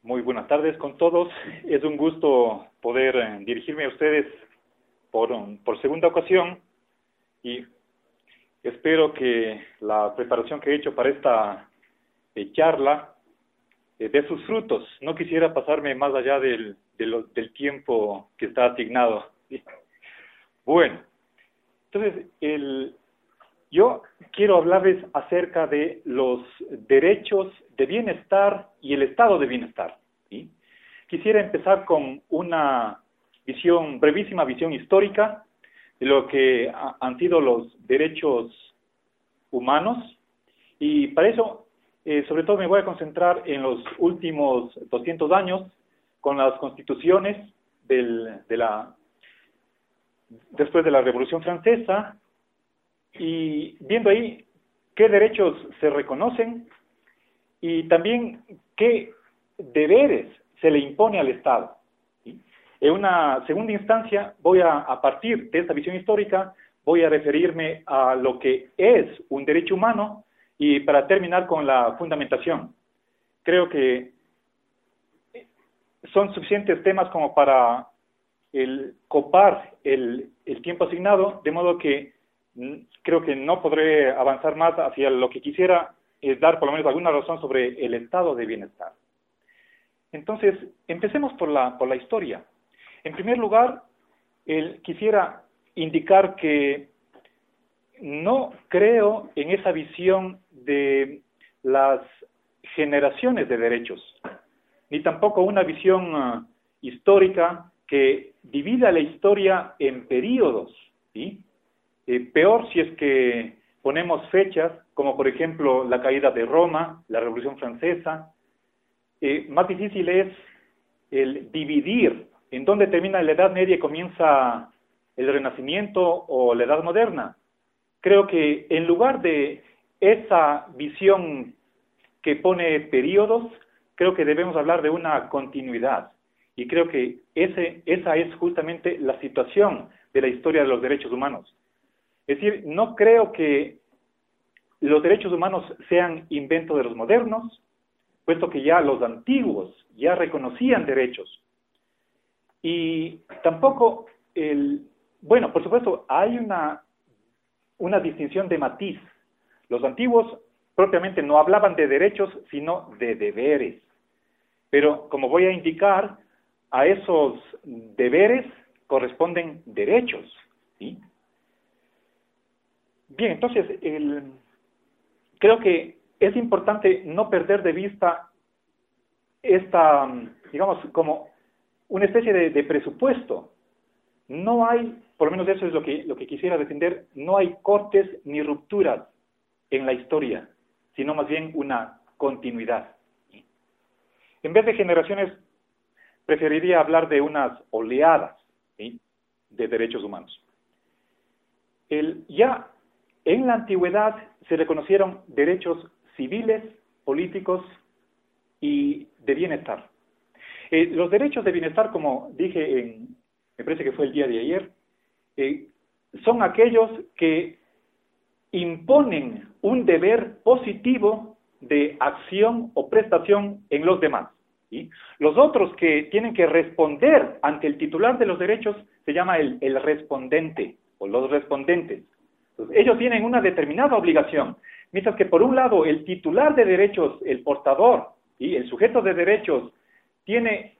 Muy buenas tardes con todos. Es un gusto poder dirigirme a ustedes por segunda ocasión y espero que la preparación que he hecho para esta charla dé sus frutos. No quisiera pasarme más allá del tiempo que está asignado. ¿Sí? Bueno, entonces yo quiero hablarles acerca de los derechos de bienestar y el estado de bienestar. ¿Sí? Quisiera empezar con una brevísima visión histórica de lo que han sido los derechos humanos, y para eso, sobre todo me voy a concentrar en los últimos 200 años, con las constituciones después de la Revolución Francesa, y viendo ahí qué derechos se reconocen y también qué deberes se le impone al Estado. ¿Sí? En una segunda instancia, a partir de esta visión histórica, voy a referirme a lo que es un derecho humano y para terminar con la fundamentación. Creo que son suficientes temas como para copar el tiempo asignado, de modo que creo que no podré avanzar más hacia lo que quisiera, es dar por lo menos alguna razón sobre el estado de bienestar. Entonces, empecemos por la historia. En primer lugar, quisiera indicar que no creo en esa visión de las generaciones de derechos, ni tampoco una visión histórica que divida la historia en períodos, ¿sí? Peor si es que ponemos fechas, como por ejemplo la caída de Roma, la Revolución Francesa. Más difícil es el dividir en dónde termina la Edad Media y comienza el Renacimiento o la Edad Moderna. Creo que en lugar de esa visión que pone periodos, creo que debemos hablar de una continuidad. Y creo que esa es justamente la situación de la historia de los derechos humanos. Es decir, no creo que los derechos humanos sean invento de los modernos, puesto que ya los antiguos ya reconocían derechos. Y tampoco, bueno, por supuesto, hay una distinción de matiz. Los antiguos propiamente no hablaban de derechos, sino de deberes. Pero, como voy a indicar, a esos deberes corresponden derechos, ¿sí? Bien, entonces, creo que es importante no perder de vista esta, digamos, como una especie de presupuesto. No hay, por lo menos eso es lo que quisiera defender, no hay cortes ni rupturas en la historia, sino más bien una continuidad. En vez de generaciones, preferiría hablar de unas oleadas, ¿sí?, de derechos humanos. Ya en la antigüedad se reconocieron derechos civiles, políticos y de bienestar. Los derechos de bienestar, como dije, me parece que fue el día de ayer, son aquellos que imponen un deber positivo de acción o prestación en los demás. ¿Sí? Los otros que tienen que responder ante el titular de los derechos se llama el respondente o los respondentes. Entonces, ellos tienen una determinada obligación, mientras que por un lado el titular de derechos, el portador, ¿sí?, el sujeto de derechos, tiene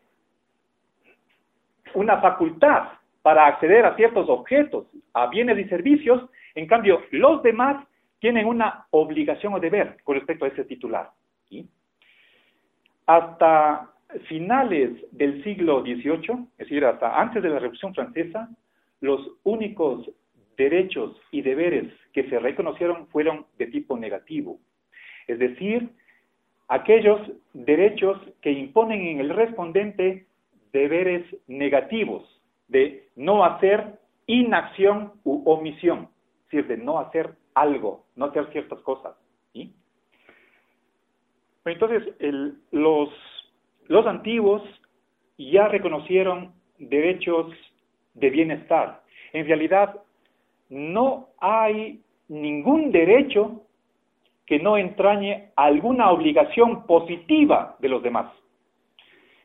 una facultad para acceder a ciertos objetos, a bienes y servicios. En cambio, los demás tienen una obligación o deber con respecto a ese titular, ¿sí? Hasta finales del siglo XVIII, es decir, hasta antes de la Revolución Francesa, los únicos derechos y deberes que se reconocieron fueron de tipo negativo. Es decir, aquellos derechos que imponen en el respondente deberes negativos, de no hacer inacción u omisión, es decir, de no hacer algo, no hacer ciertas cosas, ¿sí? Entonces, los antiguos ya reconocieron derechos de bienestar. En realidad, no hay ningún derecho que no entrañe alguna obligación positiva de los demás.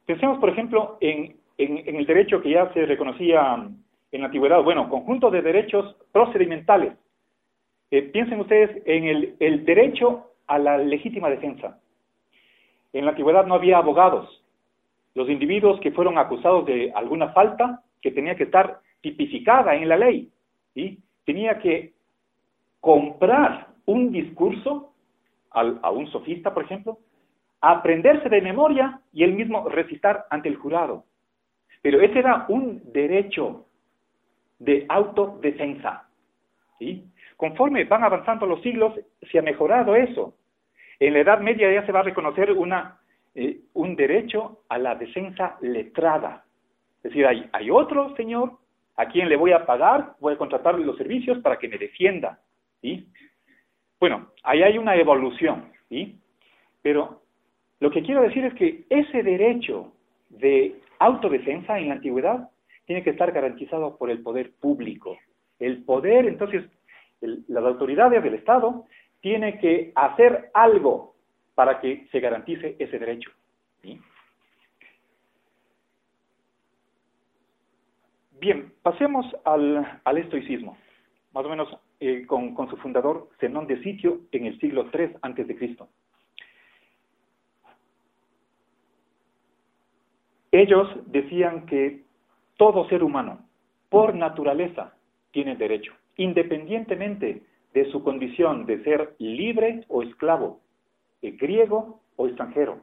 Pensemos, por ejemplo, en el derecho que ya se reconocía en la antigüedad, bueno, conjunto de derechos procedimentales. Piensen ustedes en el derecho a la legítima defensa. En la antigüedad no había abogados. Los individuos que fueron acusados de alguna falta que tenía que estar tipificada en la ley, ¿sí? Tenía que comprar un discurso a un sofista, por ejemplo, aprenderse de memoria y él mismo recitar ante el jurado. Pero ese era un derecho de autodefensa, ¿sí? Conforme van avanzando los siglos, se ha mejorado eso. En la Edad Media ya se va a reconocer un derecho a la defensa letrada. Es decir, hay otro señor a quien le voy a pagar, voy a contratarle los servicios para que me defienda, ¿sí? Bueno, ahí hay una evolución, ¿sí? Pero lo que quiero decir es que ese derecho de autodefensa en la antigüedad tiene que estar garantizado por el poder público. El poder, entonces, las autoridades del Estado tienen que hacer algo para que se garantice ese derecho, ¿sí? Bien, pasemos al estoicismo, más o menos con su fundador, Zenón de Sitio, en el siglo III a.C. Ellos decían que todo ser humano, por naturaleza, tiene derecho, independientemente de su condición de ser libre o esclavo, griego o extranjero.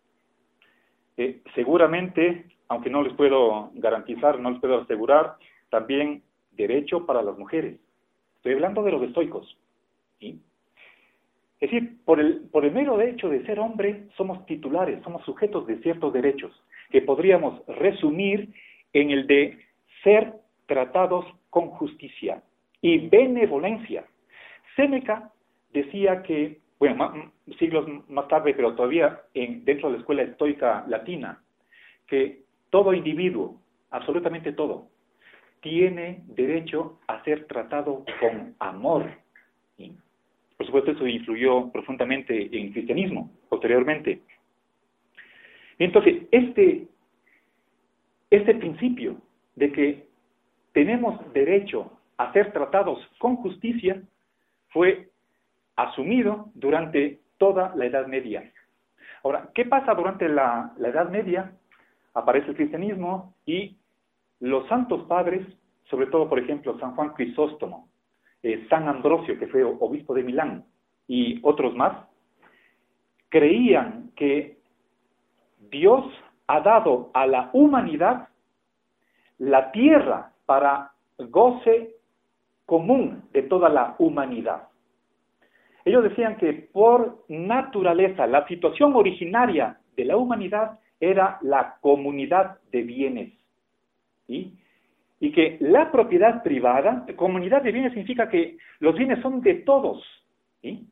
Seguramente, aunque no les puedo garantizar, no les puedo asegurar, también derecho para las mujeres. Estoy hablando de los estoicos, ¿sí? Es decir, por el mero hecho de ser hombre, somos titulares, somos sujetos de ciertos derechos, que podríamos resumir en el de ser tratados con justicia y benevolencia. Séneca decía que, bueno, siglos más tarde, pero todavía dentro de la escuela estoica latina, que todo individuo, absolutamente todo, tiene derecho a ser tratado con amor. ¿Sí? Por supuesto, eso influyó profundamente en el cristianismo, posteriormente. Entonces, este principio de que tenemos derecho a ser tratados con justicia fue asumido durante toda la Edad Media. Ahora, ¿qué pasa durante la Edad Media? Aparece el cristianismo y los santos padres, sobre todo, por ejemplo, San Juan Crisóstomo, San Ambrosio, que fue obispo de Milán, y otros más, creían que Dios ha dado a la humanidad la tierra para goce común de toda la humanidad. Ellos decían que por naturaleza, la situación originaria de la humanidad era la comunidad de bienes, ¿sí? Y que la propiedad privada, comunidad de bienes significa que los bienes son de todos, ¿sí?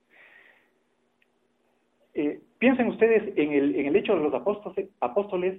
Piensen ustedes en el hecho de los apóstoles,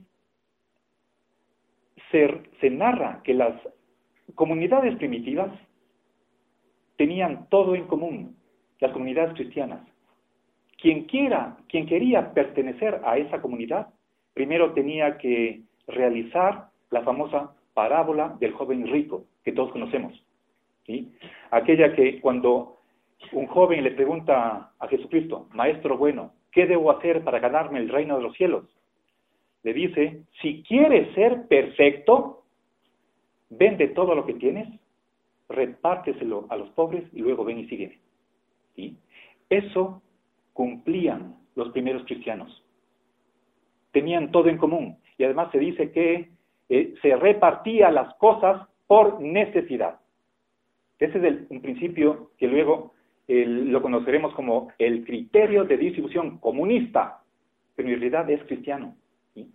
se narra que las comunidades primitivas tenían todo en común, las comunidades cristianas. Quien quería pertenecer a esa comunidad, primero tenía que realizar la famosa parábola del joven rico, que todos conocemos, ¿sí? Aquella que cuando un joven le pregunta a Jesucristo, Maestro bueno, ¿qué debo hacer para ganarme el reino de los cielos? Le dice, si quieres ser perfecto, vende todo lo que tienes, repárteselo a los pobres y luego ven y sígueme, ¿sí? Eso cumplían los primeros cristianos. Tenían todo en común. Y además se dice que se repartía las cosas por necesidad. Ese es un principio que luego lo conoceremos como el criterio de distribución comunista, pero en realidad es cristiano, ¿sí?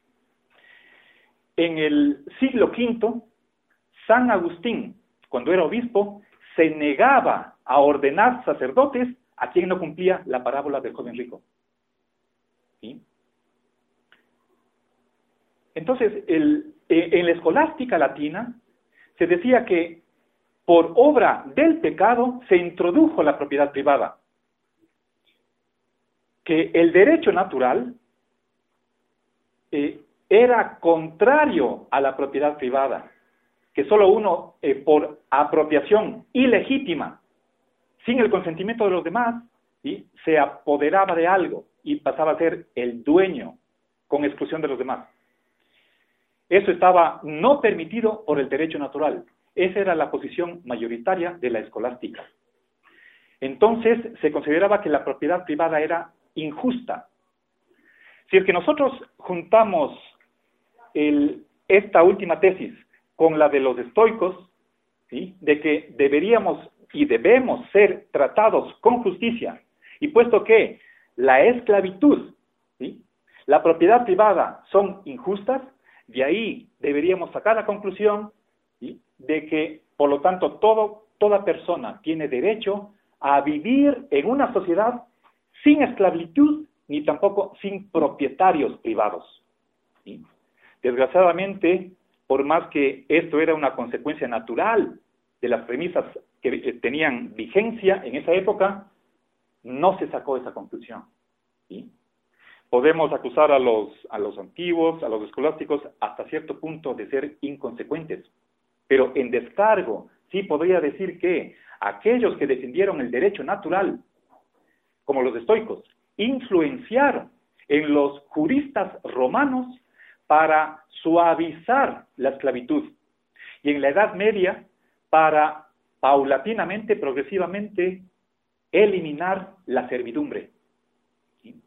En el siglo V, San Agustín, cuando era obispo, se negaba a ordenar sacerdotes a quien no cumplía la parábola del joven rico, ¿sí? Entonces, en la escolástica latina se decía que por obra del pecado se introdujo la propiedad privada, que el derecho natural era contrario a la propiedad privada, que solo uno, por apropiación ilegítima, sin el consentimiento de los demás, ¿sí?, se apoderaba de algo y pasaba a ser el dueño con exclusión de los demás. Eso estaba no permitido por el derecho natural. Esa era la posición mayoritaria de la escolástica. Entonces se consideraba que la propiedad privada era injusta. Si es que nosotros juntamos esta última tesis con la de los estoicos, ¿sí?, de que deberíamos y debemos ser tratados con justicia, y puesto que la esclavitud, ¿sí?, la propiedad privada son injustas, de ahí deberíamos sacar la conclusión, ¿sí?, de que, por lo tanto, toda persona tiene derecho a vivir en una sociedad sin esclavitud ni tampoco sin propietarios privados, ¿sí? Desgraciadamente, por más que esto era una consecuencia natural de las premisas que tenían vigencia en esa época, no se sacó esa conclusión, ¿sí? Podemos acusar a los antiguos, a los escolásticos, hasta cierto punto de ser inconsecuentes, pero en descargo, sí podría decir que aquellos que defendieron el derecho natural, como los estoicos, influenciaron en los juristas romanos para suavizar la esclavitud, y en la Edad Media para paulatinamente, progresivamente, eliminar la servidumbre. ¿Sí?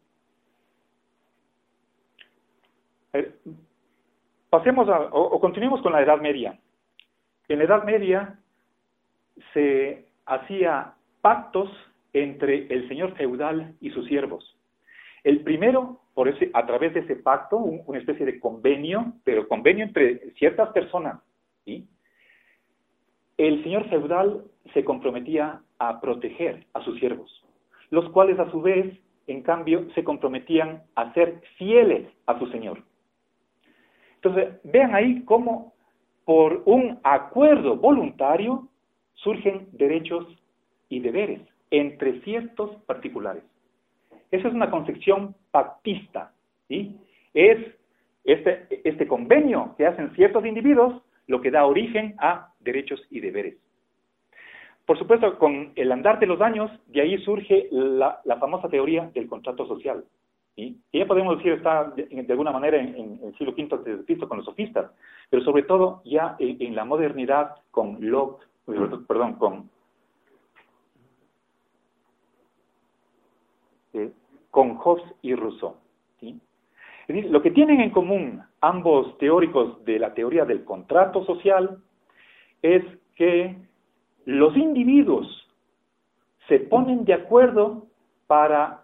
Pasemos o continuemos con la Edad Media. En la Edad Media se hacía pactos entre el señor feudal y sus siervos. El primero, a través de ese pacto, una especie de convenio, pero convenio entre ciertas personas, ¿sí?, el señor feudal se comprometía a proteger a sus siervos, los cuales a su vez, en cambio, se comprometían a ser fieles a su señor. Entonces, vean ahí cómo por un acuerdo voluntario surgen derechos y deberes entre ciertos particulares. Esa es una concepción pactista, ¿sí? Es este convenio que hacen ciertos individuos lo que da origen a derechos y deberes. Por supuesto, con el andar de los años, de ahí surge la famosa teoría del contrato social, ¿sí? Y ya podemos decir, está de alguna manera en el siglo V a.C. con los sofistas, pero sobre todo ya en la modernidad con Locke, con Hobbes y Rousseau, ¿sí? Es decir, lo que tienen en común ambos teóricos de la teoría del contrato social es que los individuos se ponen de acuerdo para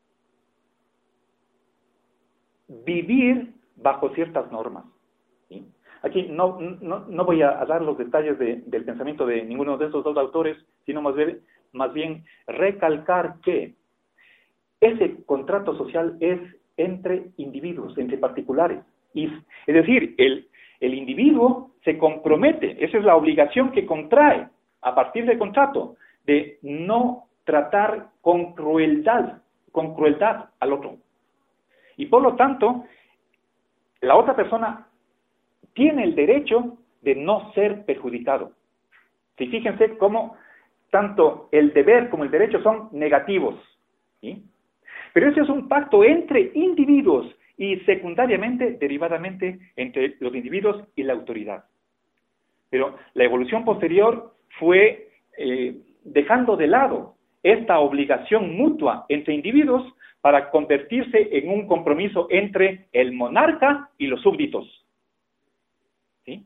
vivir bajo ciertas normas, ¿sí? Aquí no voy a dar los detalles del pensamiento de ninguno de estos dos autores, sino más bien recalcar que ese contrato social es entre individuos, entre particulares. Es decir, el individuo se compromete, esa es la obligación que contrae a partir del contrato, de no tratar con crueldad al otro. Y por lo tanto, la otra persona tiene el derecho de no ser perjudicado. Si fíjense cómo tanto el deber como el derecho son negativos, ¿sí? Pero ese es un pacto entre individuos y secundariamente, derivadamente, entre los individuos y la autoridad. Pero la evolución posterior fue dejando de lado esta obligación mutua entre individuos para convertirse en un compromiso entre el monarca y los súbditos, ¿sí?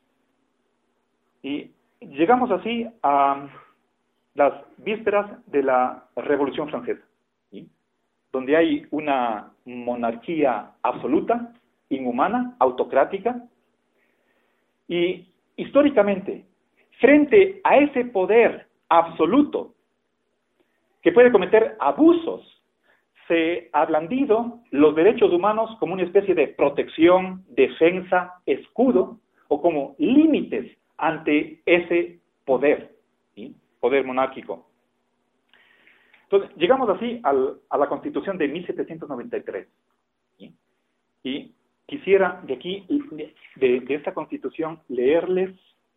Y llegamos así a las vísperas de la Revolución Francesa, ¿sí?, donde hay una monarquía absoluta, inhumana, autocrática, y históricamente, frente a ese poder absoluto que puede cometer abusos, se ha blandido los derechos humanos como una especie de protección, defensa, escudo, o como límites ante ese poder, ¿sí?, poder monárquico. Entonces, llegamos así a la Constitución de 1793. ¿Sí? Y quisiera de aquí, de esta Constitución, leerles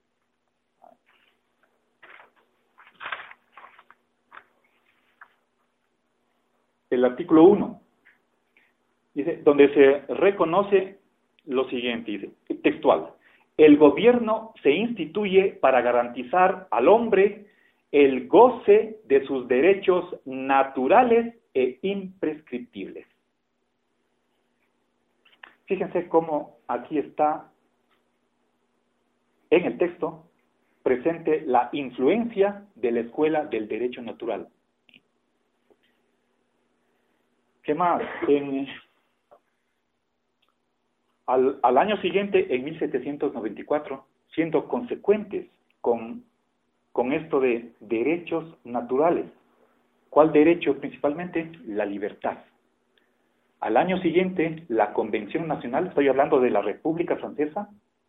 el artículo 1, dice, donde se reconoce lo siguiente, dice, textual: el gobierno se instituye para garantizar al hombre el goce de sus derechos naturales e imprescriptibles. Fíjense cómo aquí está en el texto presente la influencia de la escuela del derecho natural. ¿Qué más? Al año siguiente, en 1794, siendo consecuentes con esto de derechos naturales. ¿Cuál derecho principalmente? La libertad. Al año siguiente, la Convención Nacional, estoy hablando de la República Francesa,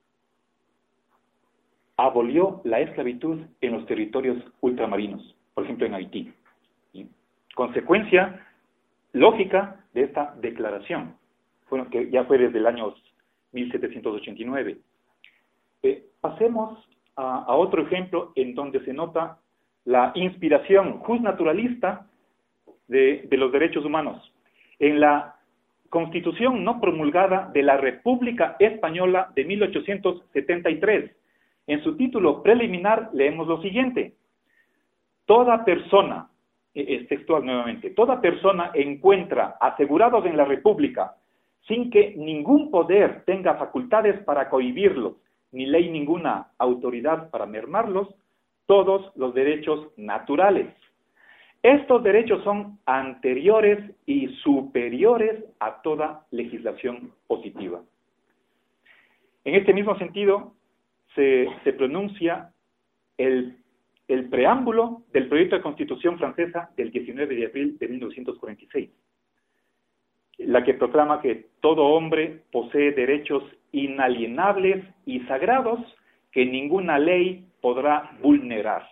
abolió la esclavitud en los territorios ultramarinos, por ejemplo en Haití. ¿Sí? Consecuencia lógica de esta declaración, bueno, que ya fue desde el año 1789. Pasemos a otro ejemplo en donde se nota la inspiración justnaturalista de los derechos humanos. En la Constitución no promulgada de la República Española de 1873, en su título preliminar leemos lo siguiente: toda persona, es textual nuevamente, toda persona encuentra asegurados en la República, sin que ningún poder tenga facultades para cohibirlos, ni ley ninguna autoridad para mermarlos, todos los derechos naturales. Estos derechos son anteriores y superiores a toda legislación positiva. En este mismo sentido, se pronuncia el preámbulo del proyecto de Constitución francesa del 19 de abril de 1946, la que proclama que todo hombre posee derechos inalienables y sagrados que ninguna ley podrá vulnerar.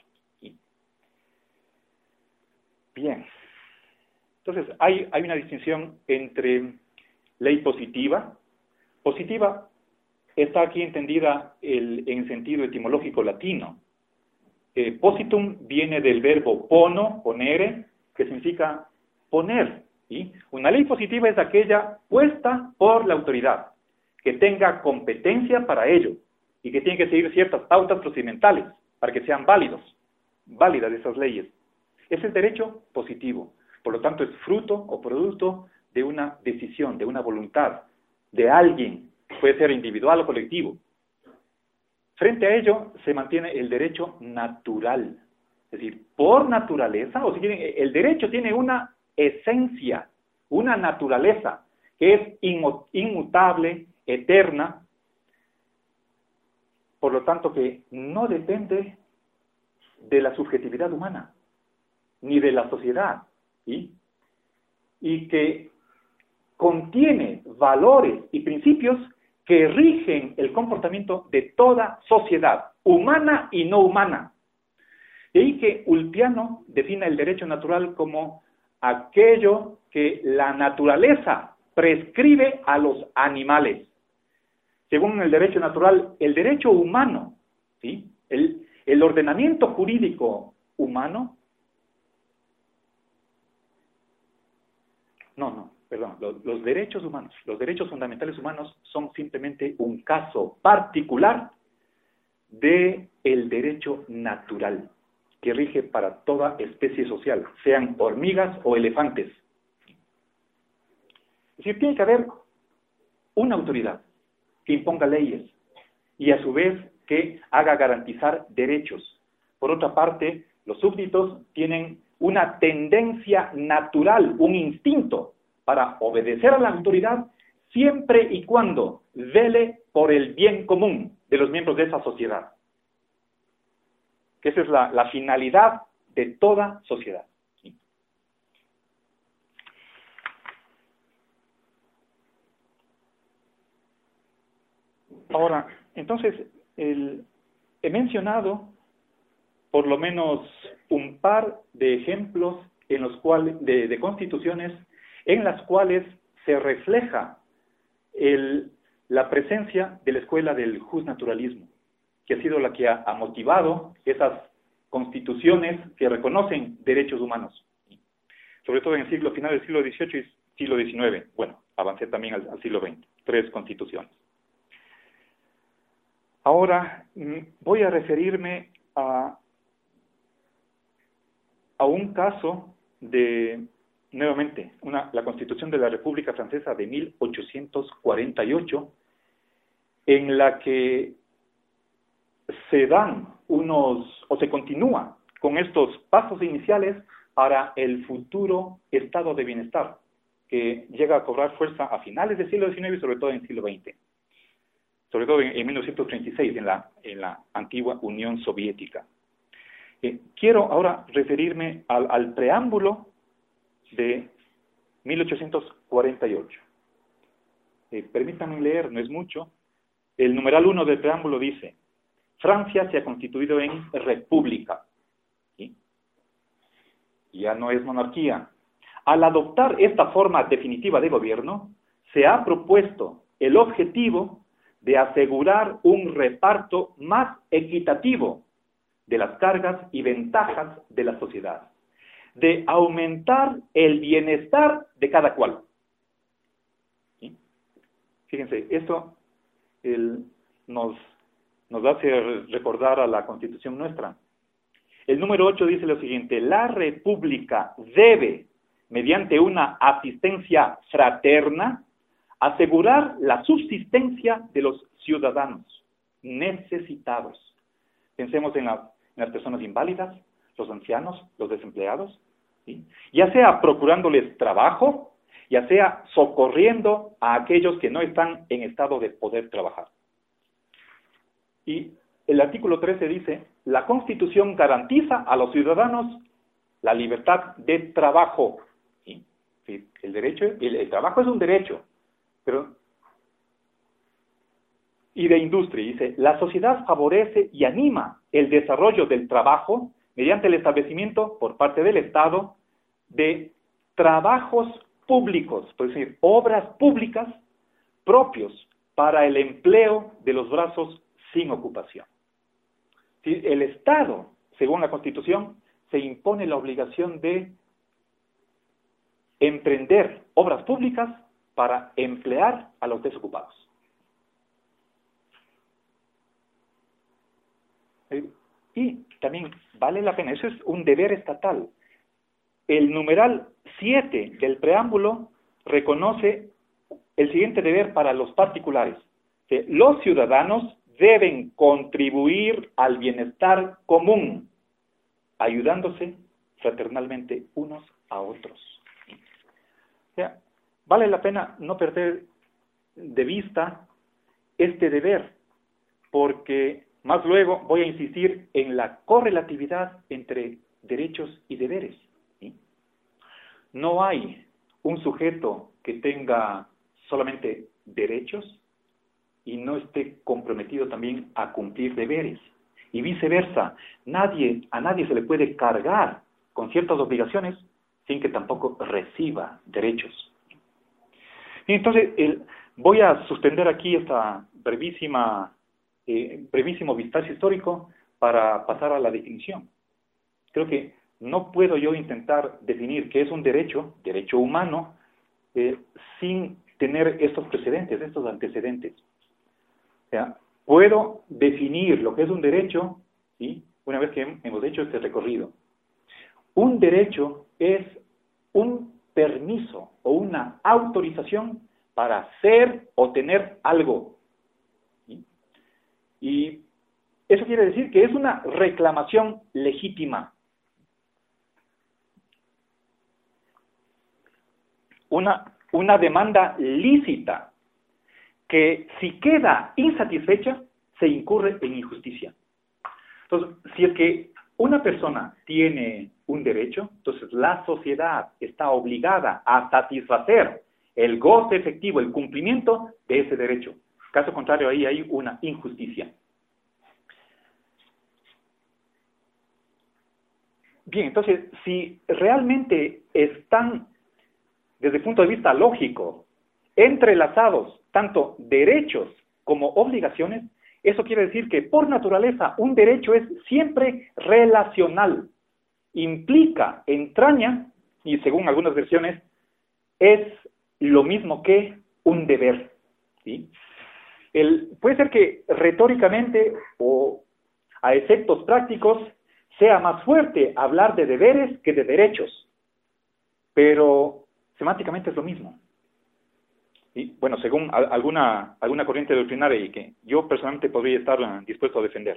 Bien, entonces hay una distinción entre ley positiva. Positiva está aquí entendida en sentido etimológico latino. Positum viene del verbo pono, ponere, que significa poner. ¿Sí? Una ley positiva es aquella puesta por la autoridad, que tenga competencia para ello y que tiene que seguir ciertas pautas procedimentales para que sean válidas esas leyes. Es el derecho positivo. Por lo tanto, es fruto o producto de una decisión, de una voluntad, de alguien, puede ser individual o colectivo. Frente a ello, se mantiene el derecho natural. Es decir, por naturaleza, o si quieren, el derecho tiene una esencia, una naturaleza, que es inmutable, eterna, por lo tanto que no depende de la subjetividad humana, ni de la sociedad, ¿sí? Y que contiene valores y principios que rigen el comportamiento de toda sociedad, humana y no humana. De ahí que Ulpiano define el derecho natural como aquello que la naturaleza prescribe a los animales. Según el derecho natural, el derecho humano, ¿sí? El ordenamiento jurídico humano, los derechos humanos, los derechos fundamentales humanos son simplemente un caso particular del derecho natural que rige para toda especie social, sean hormigas o elefantes. Es decir, tiene que haber una autoridad que imponga leyes y a su vez que haga garantizar derechos. Por otra parte, los súbditos tienen una tendencia natural, un instinto para obedecer a la autoridad siempre y cuando vele por el bien común de los miembros de esa sociedad. Que esa es la finalidad de toda sociedad. ¿Sí? Ahora, entonces, he mencionado por lo menos un par de ejemplos en los cuales, de constituciones en las cuales se refleja la presencia de la escuela del justnaturalismo, que ha sido la que ha motivado esas constituciones que reconocen derechos humanos, sobre todo en el final del siglo XVIII y siglo XIX. Bueno, avancé también al siglo XX, 3 constituciones. Ahora voy a referirme a un caso de, nuevamente, la Constitución de la República Francesa de 1848, en la que se dan se continúa con estos pasos iniciales para el futuro estado de bienestar, que llega a cobrar fuerza a finales del siglo XIX y sobre todo en el siglo XX, sobre todo en 1936, en la antigua Unión Soviética. Quiero ahora referirme al preámbulo de 1848. Permítanme leer, no es mucho. El numeral 1 del preámbulo dice: Francia se ha constituido en república. ¿Sí? Ya no es monarquía. Al adoptar esta forma definitiva de gobierno, se ha propuesto el objetivo de asegurar un reparto más equitativo de las cargas y ventajas de la sociedad, de aumentar el bienestar de cada cual. ¿Sí? Fíjense, esto nos hace recordar a la Constitución nuestra. El número 8 dice lo siguiente: la República debe, mediante una asistencia fraterna, asegurar la subsistencia de los ciudadanos necesitados. Pensemos en las personas inválidas, los ancianos, los desempleados, ¿sí? Ya sea procurándoles trabajo, ya sea socorriendo a aquellos que no están en estado de poder trabajar. Y el artículo 13 dice: la Constitución garantiza a los ciudadanos la libertad de trabajo. ¿Sí? Sí, el trabajo es un derecho, y de industria. Dice: la sociedad favorece y anima el desarrollo del trabajo mediante el establecimiento por parte del Estado de trabajos públicos, es decir, obras públicas propios para el empleo de los brazos sin ocupación. ¿Sí? El Estado, según la Constitución, se impone la obligación de emprender obras públicas para emplear a los desocupados. Y también vale la pena, eso es un deber estatal. El numeral 7 del preámbulo reconoce el siguiente deber para los particulares: que los ciudadanos deben contribuir al bienestar común, ayudándose fraternalmente unos a otros. O sea, vale la pena no perder de vista este deber, porque más luego voy a insistir en la correlatividad entre derechos y deberes. ¿Sí? No hay un sujeto que tenga solamente derechos y no esté comprometido también a cumplir deberes. Y viceversa, a nadie se le puede cargar con ciertas obligaciones sin que tampoco reciba derechos. Y entonces, voy a suspender aquí esta brevísimo vistazo histórico para pasar a la definición. Creo que no puedo yo intentar definir qué es un derecho humano, sin tener estos precedentes, estos antecedentes. O sea, puedo definir lo que es un derecho, ¿sí?, una vez que hemos hecho este recorrido. Un derecho es un permiso o una autorización para hacer o tener algo. ¿Sí? Y eso quiere decir que es una reclamación legítima. Una demanda lícita que, si queda insatisfecha, se incurre en injusticia. Entonces, si es que una persona tiene un derecho, entonces la sociedad está obligada a satisfacer el goce efectivo, el cumplimiento de ese derecho. Caso contrario, ahí hay una injusticia. Bien, entonces, si realmente están, desde el punto de vista lógico, entrelazados tanto derechos como obligaciones, eso quiere decir que por naturaleza un derecho es siempre relacional, implica, entraña, y según algunas versiones, es lo mismo que un deber, ¿sí? Puede ser que retóricamente o a efectos prácticos sea más fuerte hablar de deberes que de derechos, pero semánticamente es lo mismo. Y bueno, según alguna corriente doctrinaria y que yo personalmente podría estar dispuesto a defender.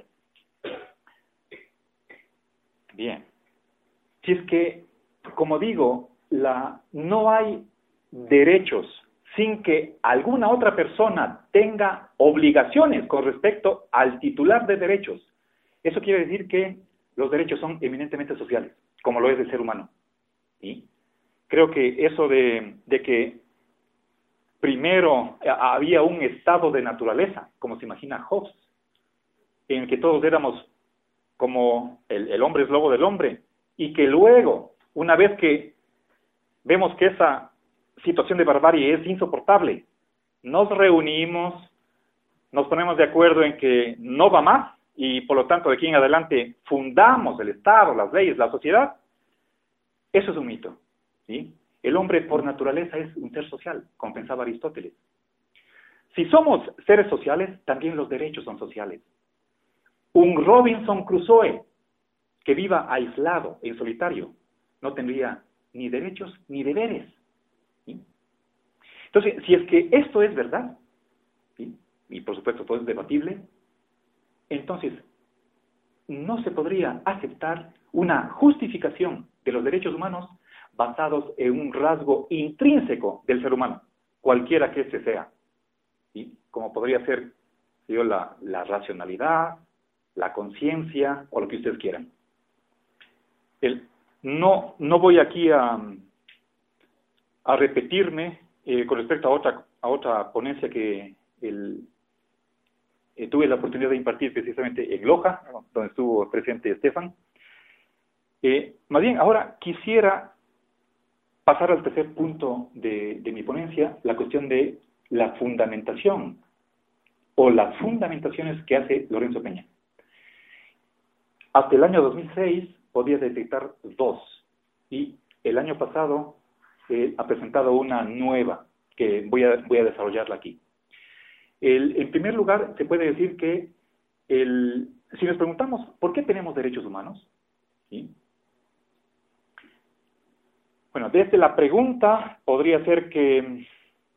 Bien. Si es que, como digo, no hay derechos sin que alguna otra persona tenga obligaciones con respecto al titular de derechos. Eso quiere decir que los derechos son eminentemente sociales, como lo es el ser humano. ¿Sí? Creo que eso de que primero había un estado de naturaleza, como se imagina Hobbes, en el que todos éramos como el hombre es lobo del hombre, y que luego, una vez que vemos que esa situación de barbarie es insoportable, nos reunimos, nos ponemos de acuerdo en que no va más, y por lo tanto de aquí en adelante fundamos el Estado, las leyes, la sociedad. Eso es un mito, ¿sí? El hombre por naturaleza es un ser social, como pensaba Aristóteles. Si somos seres sociales, también los derechos son sociales. Un Robinson Crusoe que viva aislado, en solitario, no tendría ni derechos ni deberes, ¿sí? Entonces, si es que esto es verdad, ¿sí? Y por supuesto todo es debatible, entonces no se podría aceptar una justificación de los derechos humanos basados en un rasgo intrínseco del ser humano, cualquiera que éste sea, ¿sí? Como podría ser la racionalidad, la conciencia o lo que ustedes quieran. No voy aquí a repetirme con respecto a otra ponencia que tuve la oportunidad de impartir precisamente en Loja, donde estuvo presente Estefan. Más bien, ahora quisiera pasar al tercer punto de mi ponencia, la cuestión de la fundamentación o las fundamentaciones que hace Lorenzo Peña. Hasta el año 2006 podía detectar 2 y el año pasado ha presentado una nueva que voy a desarrollarla aquí. En primer lugar, se puede decir que si nos preguntamos ¿por qué tenemos derechos humanos? ¿Sí? Bueno, desde la pregunta podría ser que,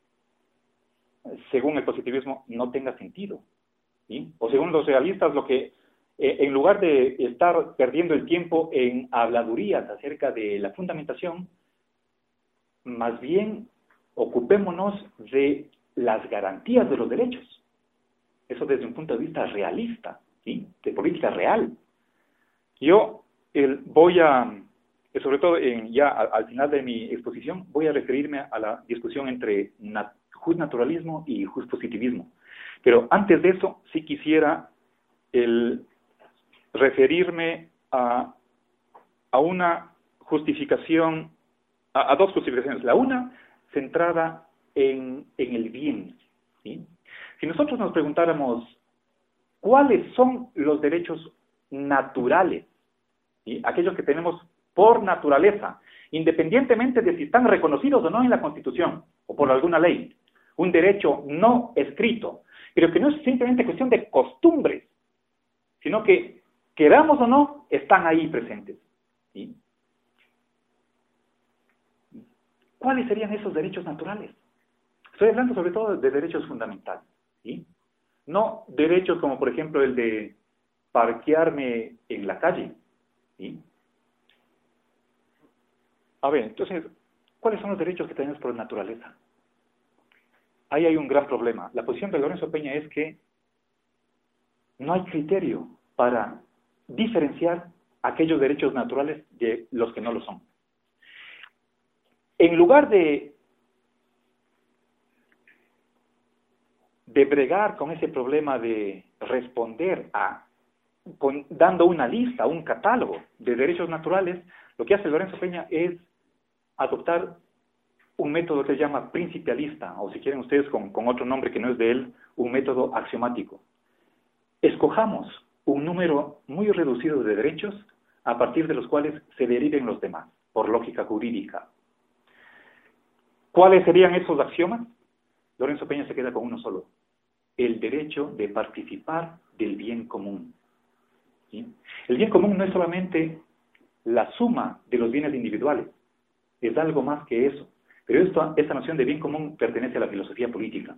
según el positivismo, no tenga sentido, ¿sí? O según los realistas, lo que en lugar de estar perdiendo el tiempo en habladurías acerca de la fundamentación, más bien ocupémonos de las garantías de los derechos. Eso desde un punto de vista realista, ¿sí? De política real. Yo voy a, sobre todo ya al final de mi exposición, voy a referirme a la discusión entre justnaturalismo y justpositivismo. Pero antes de eso, sí quisiera referirme a una justificación, a 2 justificaciones. La una, centrada en el bien, ¿sí? Si nosotros nos preguntáramos cuáles son los derechos naturales, ¿sí? Aquellos que tenemos por naturaleza, independientemente de si están reconocidos o no en la Constitución o por alguna ley, un derecho no escrito, pero que no es simplemente cuestión de costumbres, sino que, queramos o no, están ahí presentes, ¿sí? ¿Cuáles serían esos derechos naturales? Estoy hablando sobre todo de derechos fundamentales, ¿sí? No derechos como, por ejemplo, el de parquearme en la calle, ¿sí? A ver, entonces, ¿cuáles son los derechos que tenemos por naturaleza? Ahí hay un gran problema. La posición de Lorenzo Peña es que no hay criterio para diferenciar aquellos derechos naturales de los que no lo son. En lugar de bregar con ese problema de responder dando una lista, un catálogo de derechos naturales, lo que hace Lorenzo Peña es adoptar un método que se llama principialista, o si quieren ustedes con otro nombre que no es de él, un método axiomático. Escojamos un número muy reducido de derechos a partir de los cuales se deriven los demás, por lógica jurídica. ¿Cuáles serían esos axiomas? Lorenzo Peña se queda con uno solo: el derecho de participar del bien común. ¿Sí? El bien común no es solamente la suma de los bienes individuales, es algo más que eso. Pero esta noción de bien común pertenece a la filosofía política.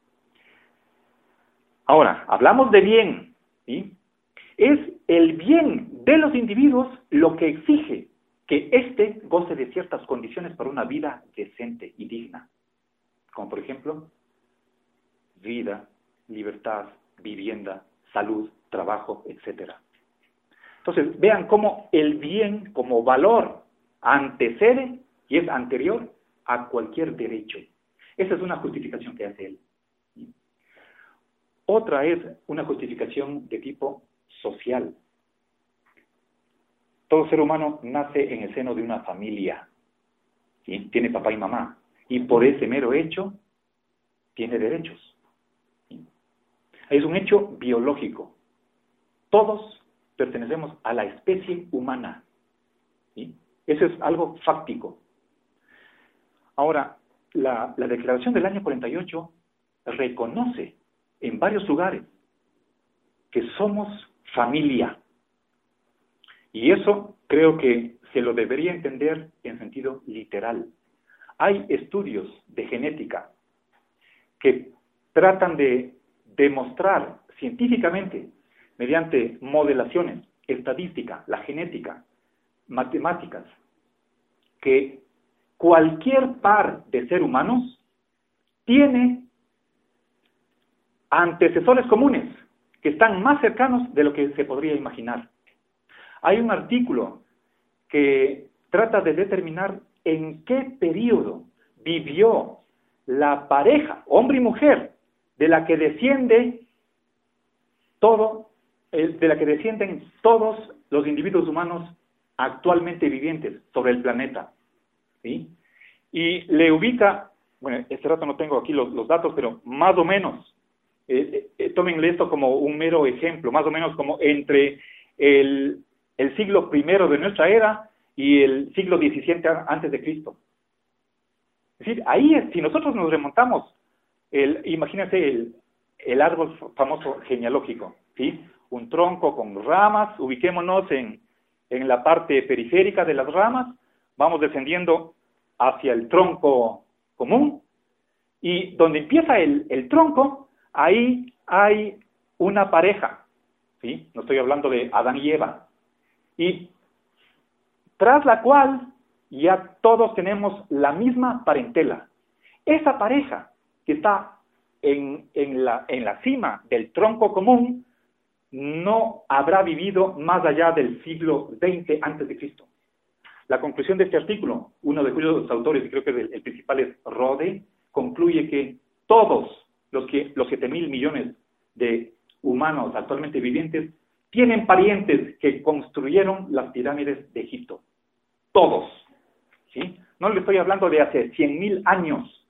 Ahora, hablamos de bien, ¿sí? Es el bien de los individuos lo que exige que éste goce de ciertas condiciones para una vida decente y digna, como por ejemplo, vida, libertad, vivienda, salud, trabajo, etc. Entonces, vean cómo el bien como valor antecede y es anterior a cualquier derecho. Esa es una justificación que hace él. Otra es una justificación de tipo social. Todo ser humano nace en el seno de una familia, ¿sí? Tiene papá y mamá, y por ese mero hecho tiene derechos, ¿sí? Es un hecho biológico. Todos pertenecemos a la especie humana, ¿sí? Eso es algo fáctico. Ahora, la declaración del año 48 reconoce en varios lugares que somos familia. Y eso creo que se lo debería entender en sentido literal. Hay estudios de genética que tratan de demostrar científicamente, mediante modelaciones, estadística, la genética, matemáticas, que cualquier par de seres humanos tiene antecesores comunes que están más cercanos de lo que se podría imaginar. Hay un artículo que trata de determinar en qué periodo vivió la pareja, hombre y mujer, de la que descienden todos los individuos humanos actualmente vivientes sobre el planeta, ¿sí? Y le ubica, bueno, este rato no tengo aquí los datos, pero más o menos, tómenle esto como un mero ejemplo, más o menos como entre el siglo I de nuestra era y el siglo XVII antes de Cristo. Es decir, ahí, si nosotros nos remontamos, imagínense el árbol famoso genealógico, ¿sí? Un tronco con ramas, ubiquémonos en la parte periférica de las ramas, vamos descendiendo hacia el tronco común, y donde empieza el tronco, ahí hay una pareja, ¿sí? No estoy hablando de Adán y Eva, y tras la cual ya todos tenemos la misma parentela. Esa pareja que está en la cima del tronco común no habrá vivido más allá del siglo XX antes de Cristo. La conclusión de este artículo, uno de cuyos autores, y creo que el principal es Rode, concluye que todos los 7.000 millones de humanos actualmente vivientes tienen parientes que construyeron las pirámides de Egipto. Todos, ¿sí? No le estoy hablando de hace 100.000 años.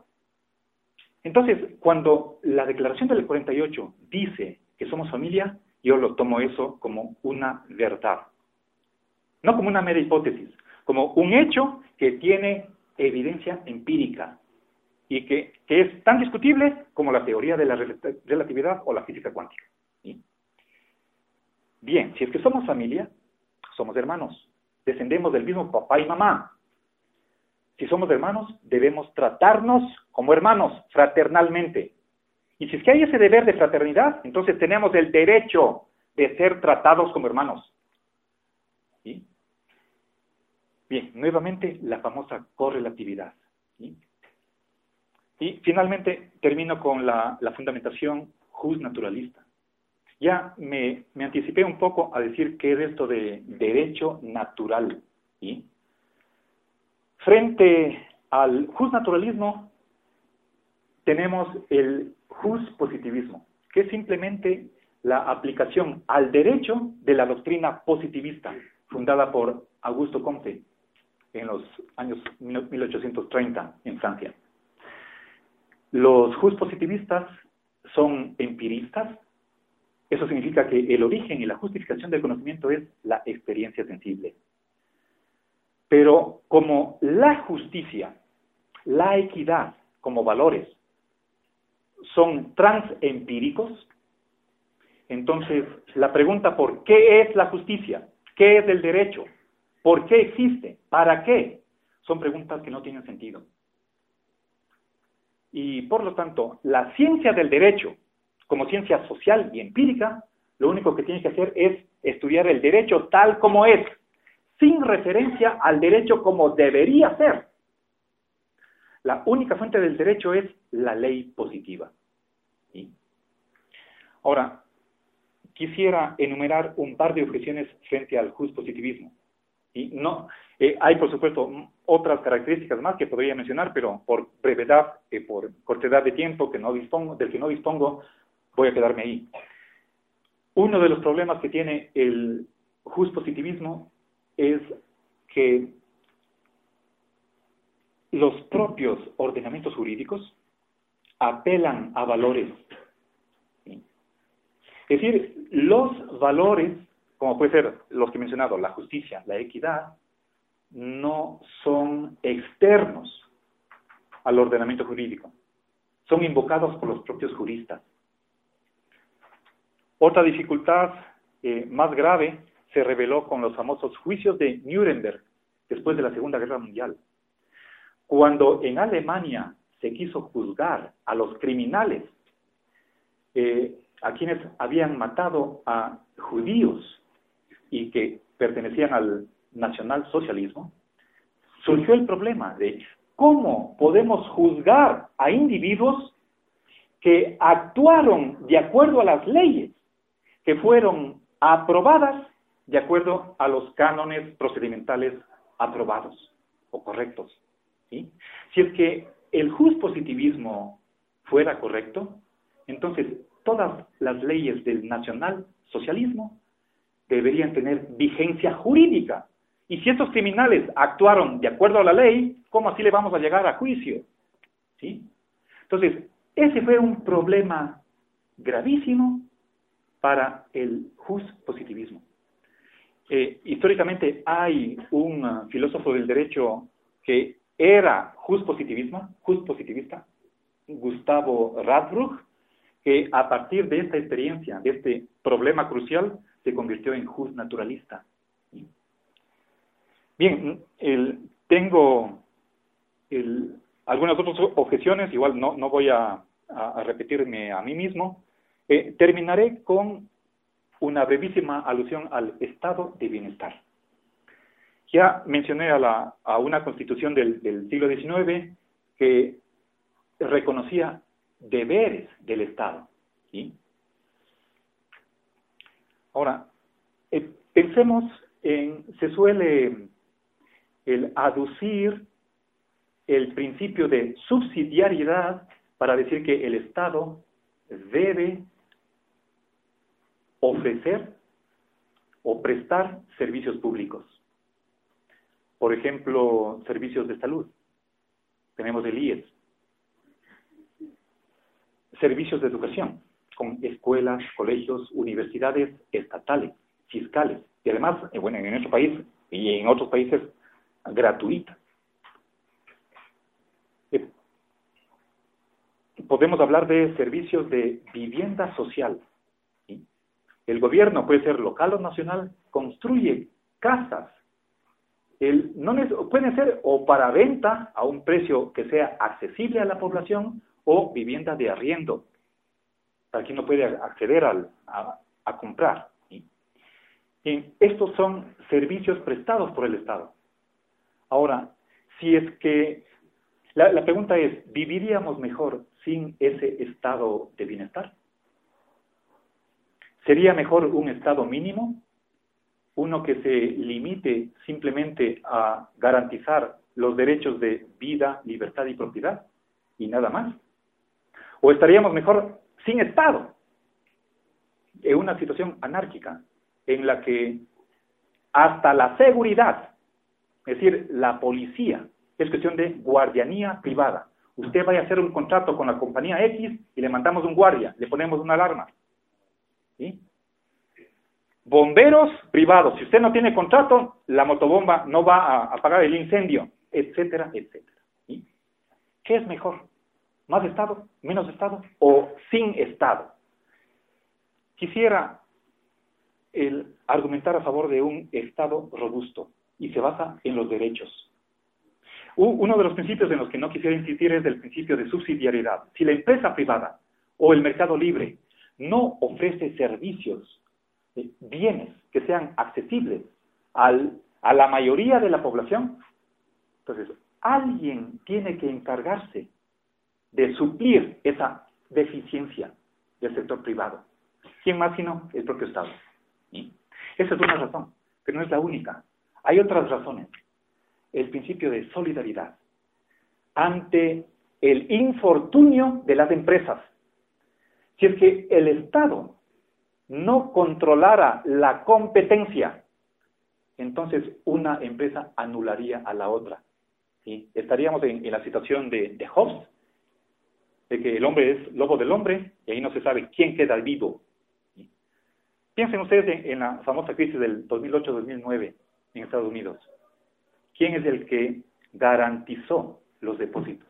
Entonces, cuando la declaración del 48 dice que somos familia, yo lo tomo eso como una verdad. No como una mera hipótesis, como un hecho que tiene evidencia empírica y que es tan discutible como la teoría de la relatividad o la física cuántica, ¿sí? Bien, si es que somos familia, somos hermanos, descendemos del mismo papá y mamá. Si somos hermanos, debemos tratarnos como hermanos, fraternalmente. Y si es que hay ese deber de fraternidad, entonces tenemos el derecho de ser tratados como hermanos, ¿sí? Bien, nuevamente la famosa correlatividad, ¿sí? Y finalmente termino con la fundamentación justnaturalista. Ya me anticipé un poco a decir qué es esto de derecho natural, ¿sí? Frente al justnaturalismo tenemos el justpositivismo, que es simplemente la aplicación al derecho de la doctrina positivista, fundada por Augusto Comte en los años 1830 en Francia. Los positivistas son empiristas. Eso significa que el origen y la justificación del conocimiento es la experiencia sensible. Pero como la justicia, la equidad como valores son transempíricos, entonces la pregunta por qué es la justicia, qué es el derecho, por qué existe, para qué, son preguntas que no tienen sentido. Y por lo tanto, la ciencia del derecho, como ciencia social y empírica, lo único que tiene que hacer es estudiar el derecho tal como es, sin referencia al derecho como debería ser. La única fuente del derecho es la ley positiva. ¿Sí? Ahora, quisiera enumerar un par de objeciones frente al positivismo. Y no, hay, por supuesto, otras características más que podría mencionar, pero por brevedad, por cortedad de tiempo del que no dispongo, voy a quedarme ahí. Uno de los problemas que tiene el positivismo es que los propios ordenamientos jurídicos apelan a valores. ¿Sí? Es decir, los valores, como puede ser los que he mencionado, la justicia, la equidad, no son externos al ordenamiento jurídico. Son invocados por los propios juristas. Otra dificultad más grave se reveló con los famosos juicios de Nuremberg después de la Segunda Guerra Mundial. Cuando en Alemania se quiso juzgar a los criminales, a quienes habían matado a judíos y que pertenecían al nacionalsocialismo, surgió el problema de cómo podemos juzgar a individuos que actuaron de acuerdo a las leyes que fueron aprobadas de acuerdo a los cánones procedimentales aprobados o correctos. ¿Sí? Si es que el positivismo fuera correcto, entonces todas las leyes del nacionalsocialismo deberían tener vigencia jurídica. Y si estos criminales actuaron de acuerdo a la ley, ¿cómo así le vamos a llegar a juicio? ¿Sí? Entonces, ese fue un problema gravísimo para el positivismo. Históricamente hay un filósofo del derecho que era positivista, Gustavo Radbruch, que a partir de esta experiencia, de este problema crucial, se convirtió en naturalista. Bien, tengo algunas otras objeciones, igual no voy a repetirme a mí mismo. Terminaré con una brevísima alusión al estado de bienestar. Ya mencioné a una constitución del siglo XIX que reconocía deberes del Estado. ¿Sí? Ahora, pensemos se suele aducir el principio de subsidiariedad para decir que el Estado debe ofrecer o prestar servicios públicos. Por ejemplo, servicios de salud. Tenemos el IES. Servicios de educación, con escuelas, colegios, universidades estatales, fiscales, y además, bueno, en nuestro país y en otros países, gratuitas. Podemos hablar de servicios de vivienda social. ¿Sí? El gobierno, puede ser local o nacional, construye casas. Pueden ser o para venta a un precio que sea accesible a la población o vivienda de arriendo, para quien no puede acceder a comprar. ¿Sí? Y estos son servicios prestados por el Estado. Ahora, si es que la pregunta es, ¿viviríamos mejor sin ese estado de bienestar? ¿Sería mejor un estado mínimo? Uno que se limite simplemente a garantizar los derechos de vida, libertad y propiedad, y nada más. ¿O estaríamos mejor sin Estado? En una situación anárquica, en la que hasta la seguridad Es decir, la policía es cuestión de guardianía privada. Usted vaya a hacer un contrato con la compañía X y le mandamos un guardia, le ponemos una alarma. ¿Sí? Bomberos privados. Si usted no tiene contrato, la motobomba no va a apagar el incendio, etcétera, etcétera. ¿Sí? ¿Qué es mejor? ¿Más Estado? ¿Menos Estado? ¿O sin Estado? Quisiera argumentar a favor de un Estado robusto y se basa en los derechos. Uno de los principios en los que no quisiera insistir es el principio de subsidiariedad. Si la empresa privada o el mercado libre no ofrece servicios, bienes que sean accesibles a la mayoría de la población, entonces alguien tiene que encargarse de suplir esa deficiencia del sector privado. ¿Quién más sino el propio Estado? ¿Sí? Esa es una razón, pero no es la única. Hay otras razones. El principio de solidaridad ante el infortunio de las empresas. Si es que el Estado no controlara la competencia, entonces una empresa anularía a la otra. ¿Sí? Estaríamos en la situación de Hobbes, de que el hombre es lobo del hombre, y ahí no se sabe quién queda vivo. ¿Sí? Piensen ustedes en la famosa crisis del 2008-2009 en Estados Unidos. ¿Quién es el que garantizó los depósitos?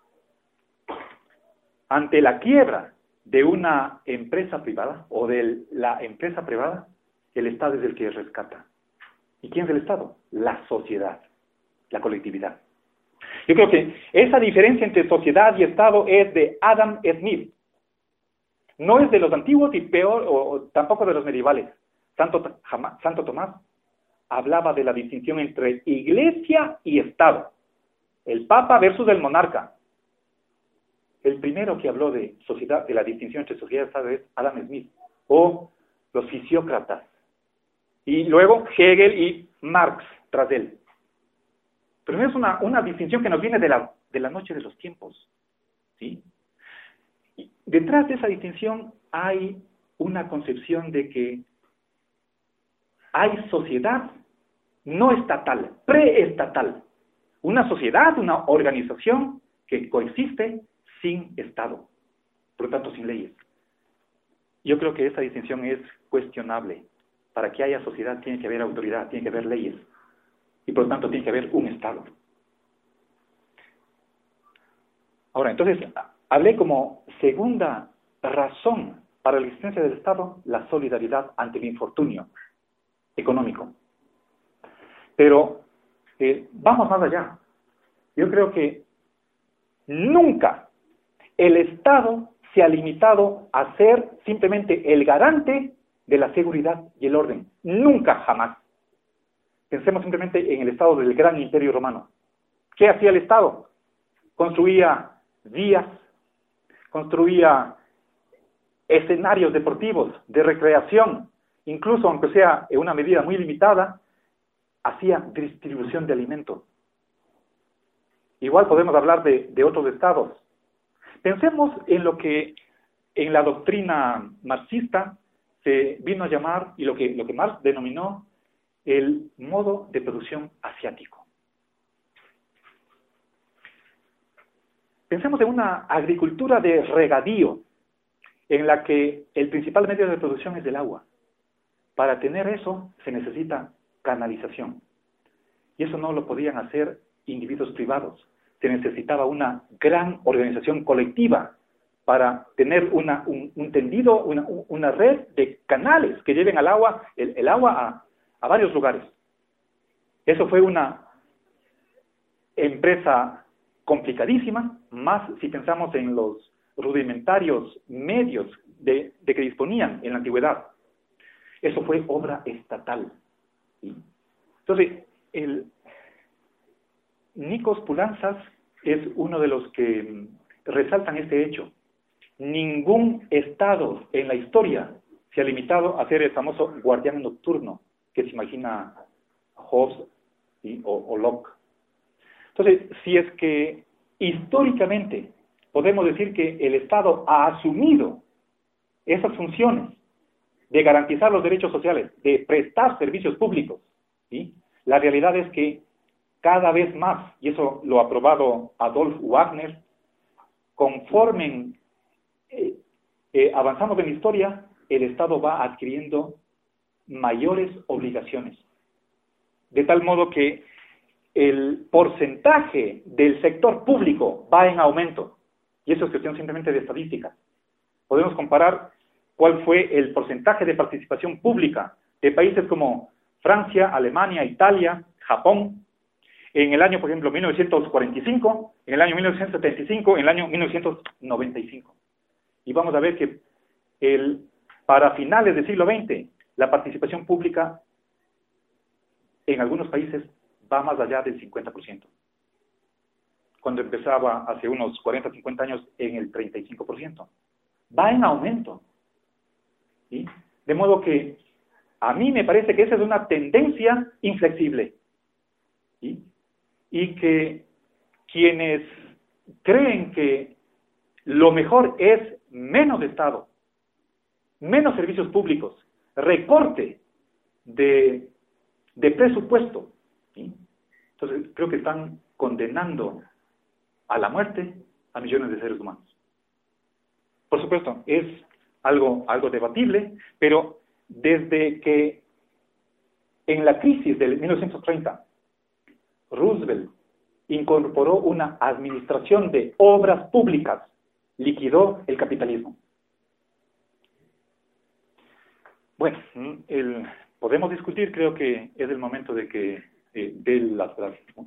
Ante la quiebra de una empresa privada o de la empresa privada, el Estado es el que rescata. ¿Y quién es el Estado? La sociedad, la colectividad. Yo creo que esa diferencia entre sociedad y Estado es de Adam Smith. No es de los antiguos y peor, o tampoco de los medievales. Santo Tomás hablaba de la distinción entre iglesia y Estado. El Papa versus el monarca. El primero que habló de sociedad, de la distinción entre sociedad y Estado es Adam Smith, o los fisiócratas. Y luego Hegel y Marx tras él. Pero no es una distinción que nos viene de la noche de los tiempos. ¿Sí? Y detrás de esa distinción hay una concepción de que hay sociedad no estatal, preestatal. Una sociedad, una organización que coexiste sin Estado, por lo tanto sin leyes. Yo creo que esa distinción es cuestionable. Para que haya sociedad tiene que haber autoridad, tiene que haber leyes, y por lo tanto tiene que haber un Estado. Ahora, entonces, hablé como segunda razón para la existencia del Estado, la solidaridad ante el infortunio económico. Pero vamos más allá. Yo creo que nunca el Estado se ha limitado a ser simplemente el garante de la seguridad y el orden. Nunca, jamás. Pensemos simplemente en el Estado del gran Imperio Romano. ¿Qué hacía el Estado? Construía vías, construía escenarios deportivos, de recreación, incluso aunque sea en una medida muy limitada, hacía distribución de alimentos. Igual podemos hablar de otros estados. Pensemos en lo que en la doctrina marxista se vino a llamar, y lo que Marx denominó, el modo de producción asiático. Pensemos en una agricultura de regadío, en la que el principal medio de producción es el agua. Para tener eso se necesita canalización. Y eso no lo podían hacer individuos privados. Se necesitaba una gran organización colectiva para tener un tendido, una red de canales que lleven al agua, el agua a varios lugares. Eso fue una empresa complicadísima, más si pensamos en los rudimentarios medios de que disponían en la antigüedad. Eso fue obra estatal. ¿Sí? Entonces, Nikos Poulantzas es uno de los que resaltan este hecho. Ningún Estado en la historia se ha limitado a ser el famoso guardián nocturno que se imagina Hobbes, ¿sí? o Locke. Entonces, si es que históricamente podemos decir que el Estado ha asumido esas funciones de garantizar los derechos sociales, de prestar servicios públicos, ¿sí? La realidad es que cada vez más, y eso lo ha aprobado Adolf Wagner, conforme avanzamos en la historia, el Estado va adquiriendo mayores obligaciones. De tal modo que el porcentaje del sector público va en aumento. Y eso es cuestión simplemente de estadística. Podemos comparar cuál fue el porcentaje de participación pública de países como Francia, Alemania, Italia, Japón, en el año, por ejemplo, 1945, en el año 1975, en el año 1995. Y vamos a ver que para finales del siglo XX, la participación pública en algunos países va más allá del 50%. Cuando empezaba hace unos 40, 50 años en el 35%. Va en aumento. ¿Sí? De modo que a mí me parece que esa es una tendencia inflexible. ¿Sí? Y que quienes creen que lo mejor es menos Estado, menos servicios públicos, recorte de presupuesto, ¿sí? Entonces creo que están condenando a la muerte a millones de seres humanos. Por supuesto, es algo debatible, pero desde que en la crisis del 1930, Roosevelt incorporó una administración de obras públicas, liquidó el capitalismo. Bueno, podemos discutir, creo que es el momento de que dé las gracias, ¿no?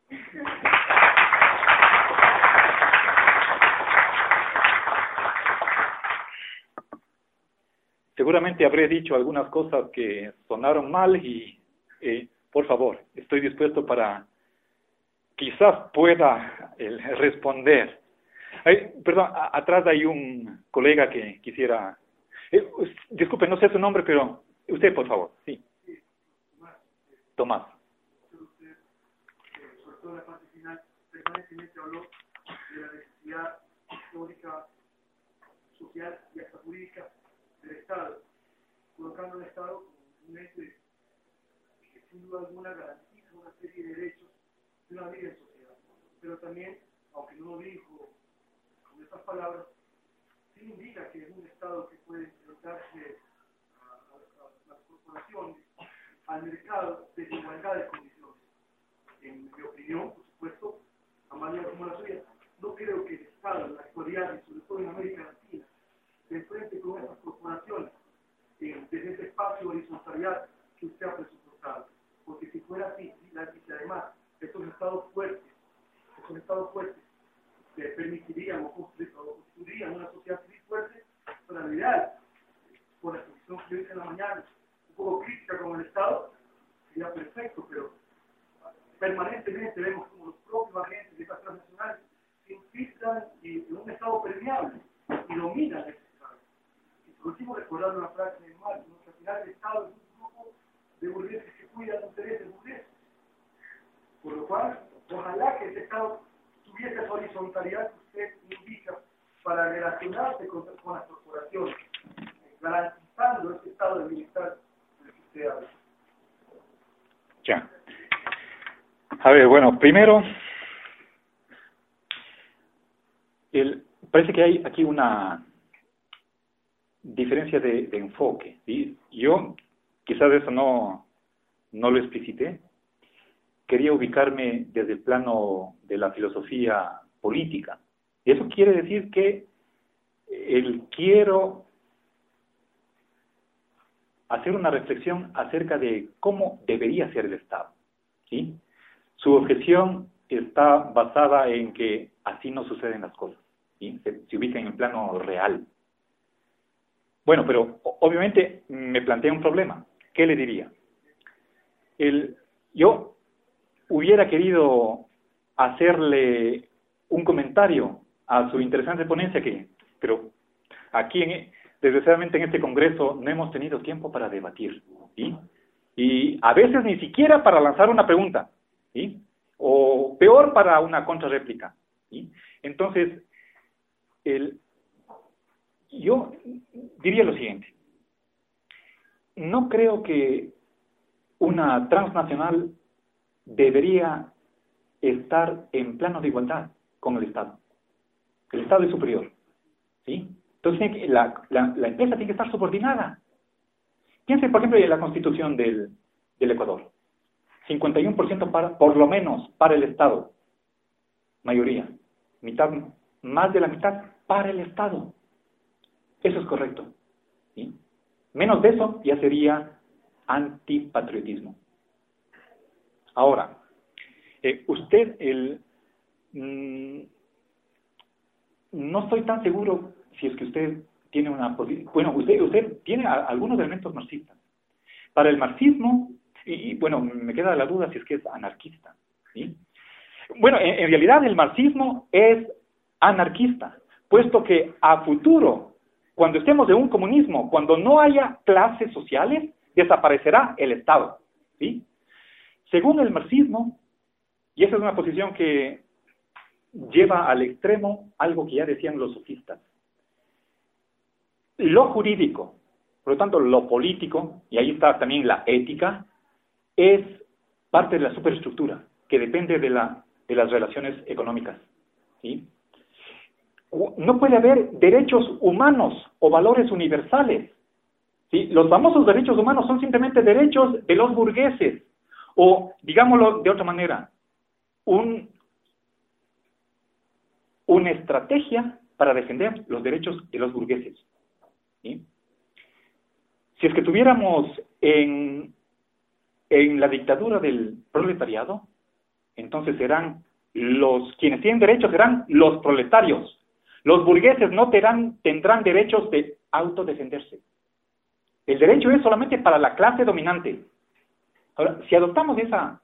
Seguramente habré dicho algunas cosas que sonaron mal y, por favor, estoy dispuesto para, quizás pueda responder. Perdón, atrás hay un colega que quisiera... disculpe, no sé su nombre, pero usted, por favor, sí. Tomás. Sobre todo en la parte final, permanentemente habló de la necesidad histórica, social y hasta jurídica del Estado, colocando al Estado como un ente que sin duda alguna garantiza una serie de derechos de una vida en sociedad. Pero también, aunque no lo dijo con estas palabras, sí indica que es un Estado que puede enfrentarse a las corporaciones, al mercado de igualdad de condiciones. En mi opinión, por supuesto, a manera como la suya, no creo que el Estado en la actualidad, y sobre todo en América Latina, se enfrente con estas corporaciones desde ese espacio de horizontalidad que usted ha presupuestado. Porque si fuera así, y además estos estados fuertes permitirían o construirían una sociedad civil fuerte, para lo ideal, por la exposición que yo hice en la mañana, un poco crítica con el Estado, sería perfecto, pero permanentemente vemos como los propios agentes de estas transnacionales se infiltran en un Estado permeable y dominan ese Estado. Y por último, recordar una frase de Marx, que al final el Estado es un grupo de burgueses que cuidan los intereses burgueses. Por lo cual, ojalá que ese Estado tuviese esa horizontalidad que usted indica para relacionarse con las corporaciones, garantizando ese estado de bienestar del que usted habla. Ya. A ver, bueno, primero, parece que hay aquí una diferencia de enfoque, ¿sí? Yo, quizás eso no lo explicité, quería ubicarme desde el plano de la filosofía política. Y eso quiere decir que quiero hacer una reflexión acerca de cómo debería ser el Estado, ¿sí? Su objeción está basada en que así no suceden las cosas, ¿sí? Se ubica en el plano real. Bueno, pero obviamente me plantea un problema. ¿Qué le diría? Yo hubiera querido hacerle un comentario a su interesante ponencia, pero aquí, desgraciadamente en este Congreso, no hemos tenido tiempo para debatir, ¿sí? Y a veces ni siquiera para lanzar una pregunta, ¿sí? O peor, para una contrarréplica, ¿sí? Entonces, yo diría lo siguiente. No creo que una transnacional debería estar en plano de igualdad con el Estado. El Estado es superior, ¿sí? Entonces la empresa tiene que estar subordinada. Piensen, por ejemplo, en la Constitución del Ecuador. 51% por lo menos para el Estado. Mayoría. Más de la mitad para el Estado. Eso es correcto, ¿sí? Menos de eso ya sería antipatriotismo. Ahora, no estoy tan seguro si es que usted tiene una posición. Bueno, usted tiene algunos elementos marxistas. Para el marxismo, y bueno, me queda la duda si es que es anarquista, ¿sí? Bueno, en realidad el marxismo es anarquista, puesto que a futuro, cuando estemos en un comunismo, cuando no haya clases sociales, desaparecerá el Estado, ¿sí? Según el marxismo, y esa es una posición que lleva al extremo algo que ya decían los sofistas. Lo jurídico, por lo tanto lo político, y ahí está también la ética, es parte de la superestructura, que depende de las relaciones económicas, ¿sí? No puede haber derechos humanos o valores universales, ¿sí? Los famosos derechos humanos son simplemente derechos de los burgueses, o, digámoslo de otra manera, una estrategia para defender los derechos de los burgueses, ¿sí? Si es que tuviéramos en la dictadura del proletariado, entonces quienes tienen derechos serán los proletarios. Los burgueses no tendrán derechos de autodefenderse. El derecho es solamente para la clase dominante. Ahora, si adoptamos esa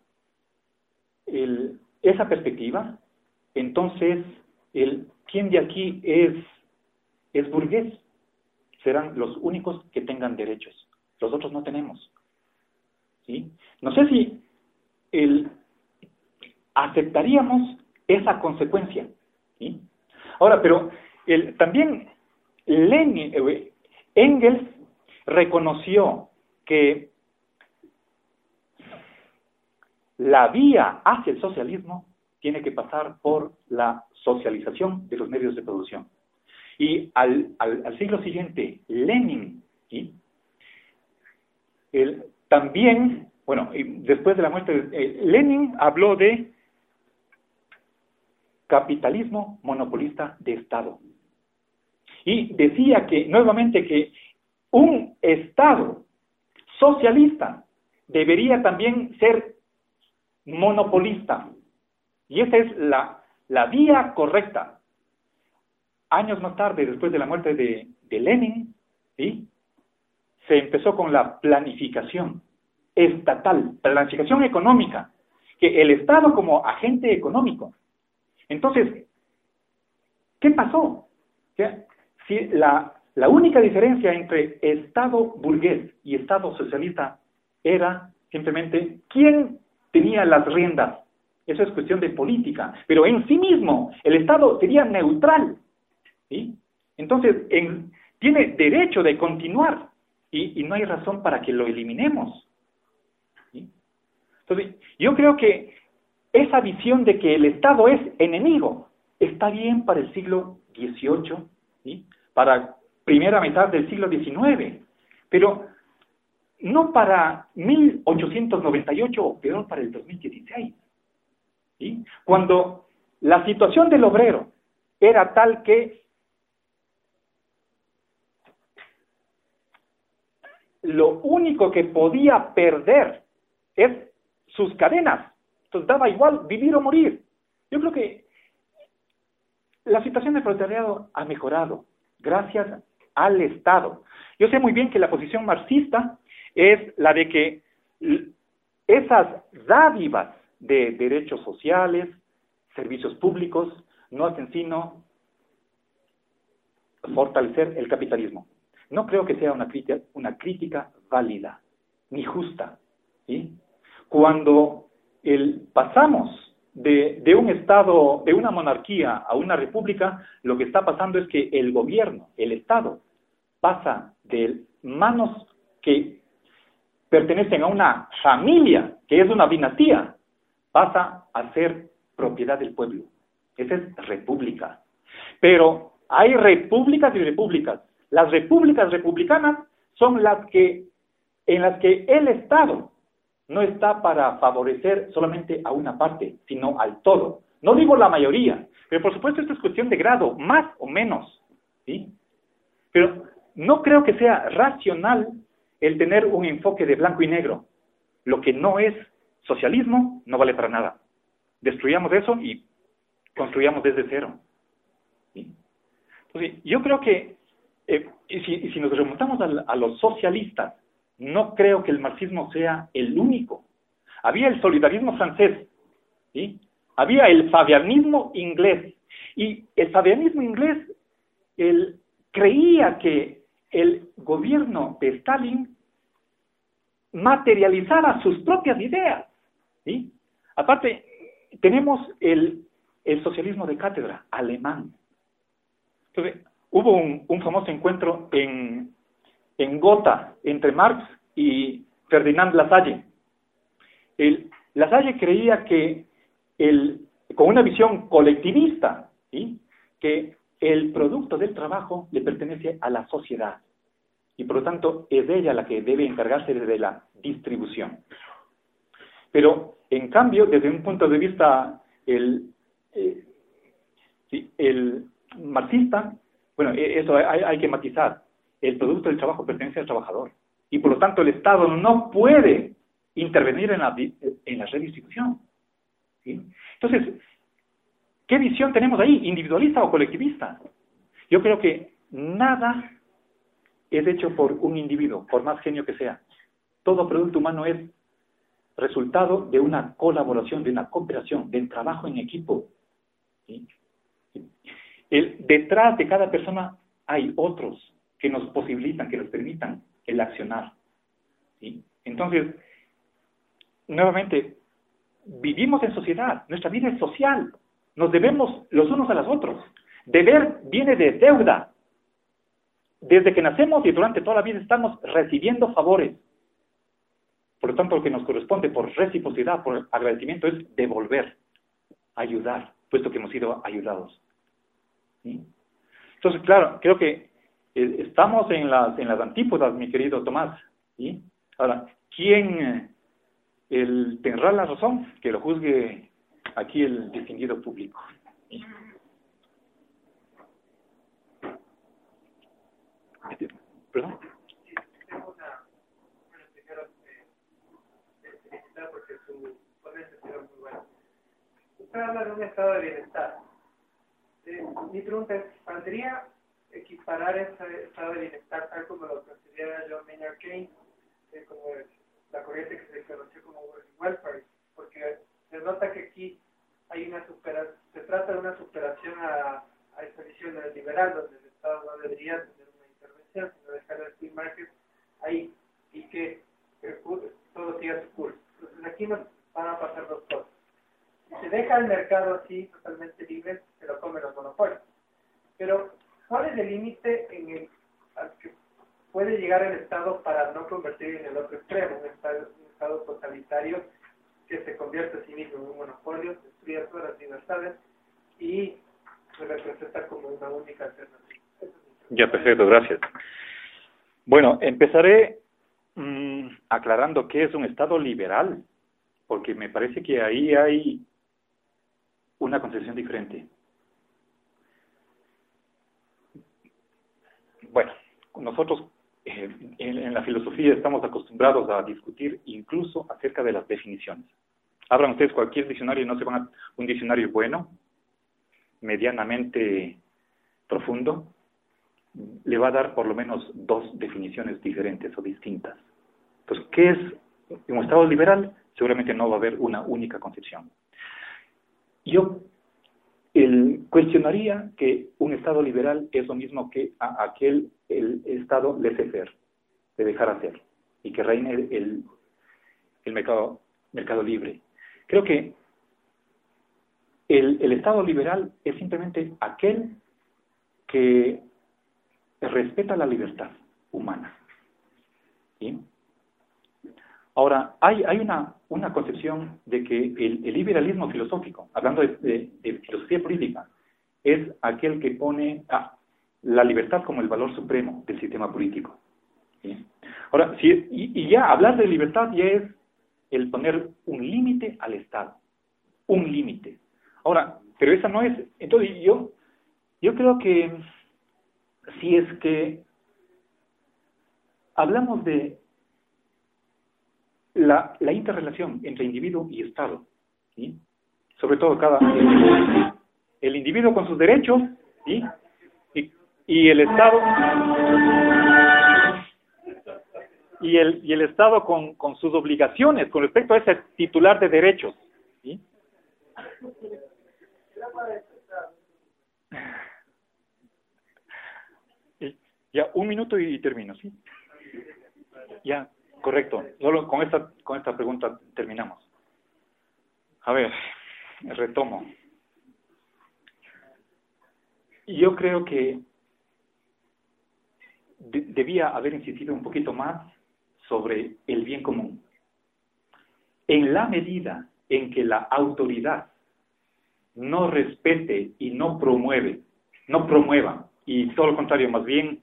perspectiva, entonces, ¿quién de aquí es burgués? Serán los únicos que tengan derechos. Los otros no tenemos, ¿sí? No sé si aceptaríamos esa consecuencia, ¿sí? Ahora, pero también Engels reconoció que la vía hacia el socialismo tiene que pasar por la socialización de los medios de producción. Y al siglo siguiente, Lenin, ¿sí? También, bueno, después de la muerte Lenin habló de capitalismo monopolista de Estado. Y decía que, nuevamente, que un Estado socialista debería también ser monopolista. Y esa es la vía correcta. Años más tarde, después de la muerte de Lenin, ¿sí?, se empezó con la planificación estatal, planificación económica, que el Estado como agente económico. Entonces, ¿qué pasó? O sea, si la única diferencia entre Estado burgués y Estado socialista era simplemente quién tenía las riendas. Eso es cuestión de política, pero en sí mismo el Estado sería neutral, ¿sí? Entonces, tiene derecho de continuar y no hay razón para que lo eliminemos, ¿sí? Entonces, yo creo que esa visión de que el Estado es enemigo está bien para el siglo XVIII, ¿sí?, para primera mitad del siglo XIX, pero no para 1898 o peor para el 2016, ¿sí? Cuando la situación del obrero era tal que lo único que podía perder es sus cadenas. Entonces daba igual vivir o morir. Yo creo que la situación del proletariado ha mejorado gracias al Estado. Yo sé muy bien que la posición marxista es la de que esas dádivas de derechos sociales, servicios públicos, no hacen sino fortalecer el capitalismo. No creo que sea una crítica válida, ni justa, ¿sí? Cuando pasamos de un Estado, de una monarquía a una república, lo que está pasando es que el gobierno, el Estado, pasa de manos que pertenecen a una familia, que es una dinastía, pasa a ser propiedad del pueblo. Esa es república. Pero hay repúblicas y repúblicas. Las repúblicas republicanas son en las que el Estado no está para favorecer solamente a una parte, sino al todo. No digo la mayoría, pero por supuesto esto es cuestión de grado, más o menos, ¿sí? Pero no creo que sea racional el tener un enfoque de blanco y negro. Lo que no es socialismo no vale para nada. Destruyamos eso y construyamos desde cero, ¿sí? Entonces, yo creo que, y si nos remontamos a los socialistas, no creo que el marxismo sea el único. Había el solidarismo francés, ¿sí? Había el fabianismo inglés. Y el fabianismo inglés, él creía que el gobierno de Stalin materializara sus propias ideas, ¿sí? Aparte, tenemos el socialismo de cátedra alemán. Entonces, hubo un famoso encuentro en Gotha entre Marx y Ferdinand Lassalle. Lassalle creía que con una visión colectivista, ¿sí?, que el producto del trabajo le pertenece a la sociedad y por lo tanto es ella la que debe encargarse de la distribución. Pero en cambio, desde un punto de vista el marxista, bueno, eso hay que matizar. El producto del trabajo pertenece al trabajador y por lo tanto el Estado no puede intervenir en la redistribución, ¿sí? Entonces, ¿qué visión tenemos ahí? ¿Individualista o colectivista? Yo creo que nada es hecho por un individuo, por más genio que sea. Todo producto humano es resultado de una colaboración, de una cooperación, del trabajo en equipo, ¿sí? Detrás de cada persona hay otros que nos posibilitan, que nos permitan el accionar, ¿sí? Entonces, nuevamente, vivimos en sociedad, nuestra vida es social, nos debemos los unos a los otros. Deber viene de deuda. Desde que nacemos y durante toda la vida estamos recibiendo favores. Por lo tanto, lo que nos corresponde por reciprocidad, por agradecimiento, es devolver, ayudar, puesto que hemos sido ayudados, ¿sí? Entonces, claro, creo que estamos en las antípodas, mi querido Tomás, ¿sí? Ahora, ¿quién tendrá la razón? Que lo juzgue aquí el distinguido público, ¿sí? ¿Perdón? Tengo una primero felicitar porque su ponencia ha sido muy buena. Usted habla de un estado de bienestar. Mi pregunta es, ¿podría equiparar ese estado de bienestar tal como lo considera John Maynard Keynes, como la corriente que se conoció como welfare? Porque se nota que aquí hay se trata de una superación a esta visión liberal, donde el Estado no debería tener una intervención, sino dejar el free market ahí y que todo siga su curso. Entonces aquí nos van a pasar dos cosas. Si se deja el mercado así, totalmente libre, se lo comen los monopolios. Pero, ¿cuál es el límite al que puede llegar el Estado para no convertir en el otro extremo, un Estado totalitario que se convierte a sí mismo en un monopolio, destruye todas las libertades y se representa como una única alternativa? Ya, perfecto, gracias. Bueno, empezaré aclarando qué es un Estado liberal, porque me parece que ahí hay una concepción diferente. Bueno, nosotros en la filosofía estamos acostumbrados a discutir incluso acerca de las definiciones. Abran ustedes cualquier diccionario y no se van a un diccionario bueno, medianamente profundo, le va a dar por lo menos dos definiciones diferentes o distintas. Entonces, ¿qué es un Estado liberal? Seguramente no va a haber una única concepción. Yo cuestionaría que un Estado liberal es lo mismo que el Estado laissez-faire, de dejar hacer, y que reine el mercado libre. Creo que el Estado liberal es simplemente aquel que respeta la libertad humana, ¿sí? Ahora, hay una una concepción de que el liberalismo filosófico, hablando de filosofía política, es aquel que pone la libertad como el valor supremo del sistema político. ¿Sí? Ahora, y ya hablar de libertad ya es el poner un límite al Estado, un límite. Ahora, pero esa no es, entonces yo creo que si es que hablamos de la interrelación entre individuo y Estado, ¿sí? Sobre todo el individuo con sus derechos, ¿sí? y el Estado y el Estado con sus obligaciones con respecto a ese titular de derechos, ¿sí? Ya, 1 minuto y termino, ¿sí? Ya, correcto. Solo con esta pregunta terminamos. A ver, retomo. Yo creo que debía haber insistido un poquito más sobre el bien común. En la medida en que la autoridad no respete y no promueva, y todo lo contrario, más bien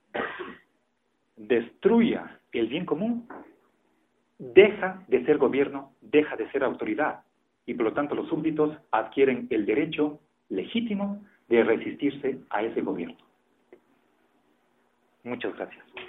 destruya el bien común, deja de ser gobierno, deja de ser autoridad, y por lo tanto los súbditos adquieren el derecho legítimo de resistirse a ese gobierno. Muchas gracias.